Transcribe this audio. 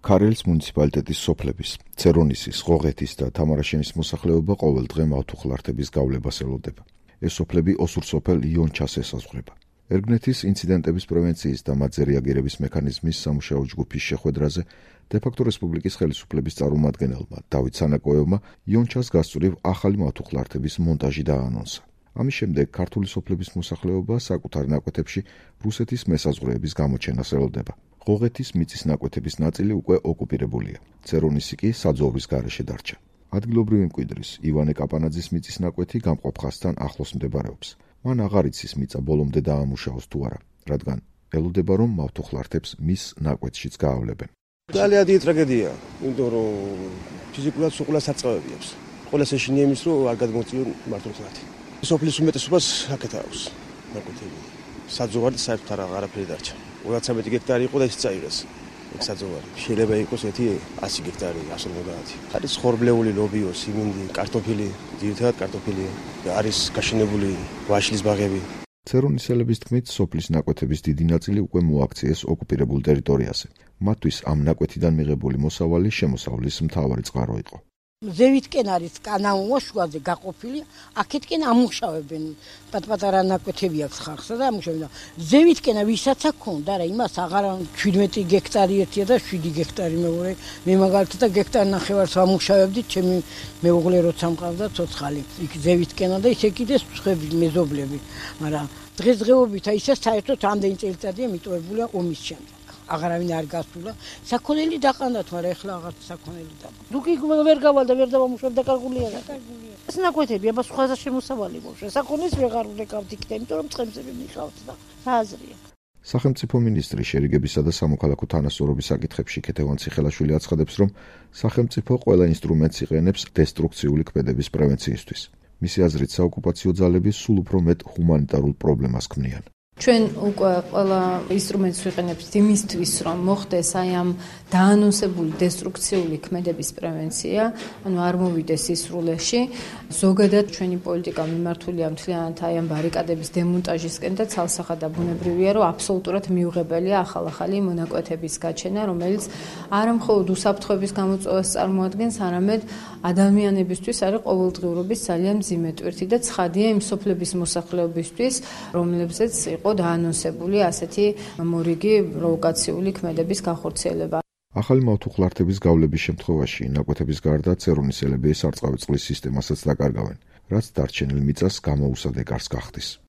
ქარელის მუნიციპალიტეტის სოფლების, ცერონისის, ღოღეთის და თამარაშენის მოსახლეობა ყოველ დღე მავთუხლართების გავლებას ელოდება. ეს სოფლები ოსურ სოფელ იონჩას ესაზღვრება. ერგნეთის ინციდენტების პრევენციის და მათზე რეაგირების მექანიზმის სამუშაო ჯგუფის შეხვედრაზე დე-ფაქტო რესპუბლიკის ხელისუფლების წარმომადგენელმა დავით სანაკოევმა იონჩას გასწვრივ ახალი მავთუხლართების მონტაჟი დააანონსა. ამის შემდეგ ქართული სოფლების მოსახლეობა საკუთარ ნაკვეთებში რუსეთის მესაზღვრეების გამოჩენას ელოდება. ღოღეთის მიწის ნაკვეთების ნაწილი უკვე ოკუპირებულია. ცერონისი კი საძოვრის გარეშე დარჩა. ადგილობრივი მკვიდრის ივანე კაპანაძის მიწის ნაკვეთი გამყოფ ხაზთან ახლოს მდებარეობს. მან აღარ იცის მიწა ბოლომდე დაამუშავოს თუ არა, რადგან ელოდება რომ მავთუხლართებს მის ნაკვეთშიც გაავლებენ. ძალიან დიდი ტრაგედია, იმიტომ რომ ფიზიკურად სულ საწყავები აქვს. ყველას ეშინია იმის რომ არ გადმოწიონ მავთუხლართი. სოფლის უმეტესობას აქეთ აქვს ნაკვეთები. საძოვარი საერთოდ არაფერი დარჩა. 213 გექტარი იყო და ის წაიღეს. ეგ საძოვარი. შეიძლება იყოს 100 გექტარი, 150. არის ხორბლეული ლობიო, სიმინდი, კარტოფილი, ძირითადად კარტოფილია. არის გაშენებული ვაშლის ბაღები. ცერონისელების თქმით, სოფლის ნაკვეთების დიდი ნაწილი უკვე მოაქციეს ოკუპირებულ ტერიტორიაზე. მათთვის ამ ნაკვეთიდან მიღებული მოსავალი შემოსავლის მთავარი წყარო იყო. ზევითკენ არის კანაუა შუაზე გაყოფილი, აქეთკენ ამუშავებენ. პატარ-პატარა ნაკვეთები აქვს ხალხსა და ამუშავებენ. ზევითკენა ვისაც აქვს და რა იმას აღარ 17 გექტარი ერთია და 7 გექტარი მეორე. მე მაგალითად გექტარ ნახევარს ამუშავებდი, ჩემი მეუღლე როცა მყავდა ცოცხალი. იქ ზევითკენა და ისე კიდე სხვები მეზობლები. მაგრამ დღესდღეობით ისე საერთოდ ამდენი წელიწადია მიტოვებულია ომის შემდეგ. აღარავინ არ გასულა. საქონელი დაყანდათ, მაგრამ ეხლა აღარ საქონელი და. დუკი ვერ გავალ და ვერ დავამუშავებ დაკარგულია. ეს ნაკვეთები აბა სხვაზე შემოსავალი მოშე. საქონლის ვეღარ ვეკავთ იქ, იმიტომ რომ წყემსები მიყავთ და რა აზრია. სახელმწიფო მინისტრი შერიგებისა და სამოქალაქო თანასწორობის საკითხებში ქეთევან ციხელაშვილი აცხადებს, რომ სახელმწიფო ყველა ინსტრუმენტს იყენებს დესტრუქციული ქმედების პრევენციისთვის. მისი აზრით, საოკუპაციო ძალები სულ უფრო მეტ ჰუმანიტარულ პრობლემას ქმნიან. ჩვენ უკვე ყველა ინსტრუმენტს ვიყენებთ იმისთვის, რომ მოხდეს აი ამ დაანონსებული დესტრუქციული ქმედების პრევენცია, ანუ არ მოვიდეს სისრულეში. ზოგადად ჩვენი პოლიტიკა მიმართულია მთლიანად აი ამ ბარიკადების დემონტაჟისკენ და ცალსახად და ბუნებრივია, რომ აბსოლუტურად მიუღებელია ახალ-ახალი მონაკვეთების გაჩენა, რომელიც არა მხოლოდ უსაფრთხოების გამოწვევას წარმოადგენს, არამედ ადამიანებისთვის არის ყოველდღიურობის ძალიან მძიმე ტვირთი და ცხადია იმ სოფლების მოსახლეობისთვის, რომლებზეც იყო დაანონსებული ასეთი მორიგი პროვოკაციული ქმედების განხორციელება. ახალი მავთუხლართების გავლების შემთხვევაში ნაკვეთების გარდა ცერონისელები სარწყავი წყლის სისტემასაც დაკარგავენ, რაც დარჩენილ მიწას გამოუსად ეკარს გახდის.